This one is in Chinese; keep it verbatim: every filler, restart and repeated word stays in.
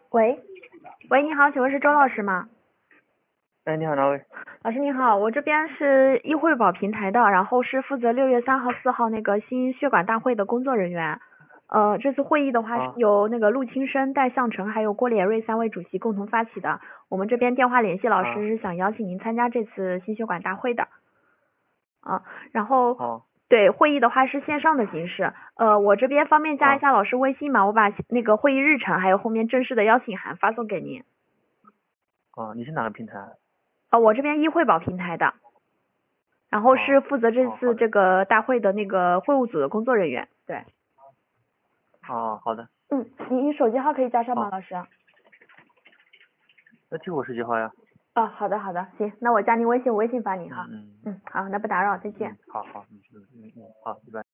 喂，喂，你好，请问是周老师吗？ 哎，你好，哪位？ 老师您好，我这边是医惠保平台的，然后是负责六月三号、四号那个心血管大会的工作人员。呃，这次会议的话是啊由那个陆清生、戴向成还有郭连瑞三位主席共同发起的。我们这边电话联系老师啊， 是想邀请您参加这次心血管大会的。啊，然后好对会议的话是线上的形式。呃，我这边方便加一啊下老师微信吗？我把那个会议日程还有后面正式的邀请函发送给您。 啊，你是哪个平台？ 呃，我这边医惠保平台的。然后是哦负责这哦，好的。 次这个大会的那个会务组的工作人员。对。 哦，好的。 嗯，你你手机号可以加上吗， 好， 老师？ 那听我十几号呀？ 哦，好的好的，行，那我加您微信，我微信发你哈。 嗯嗯嗯，好，那不打扰，再见。 嗯，好好，嗯嗯嗯嗯，好，一般。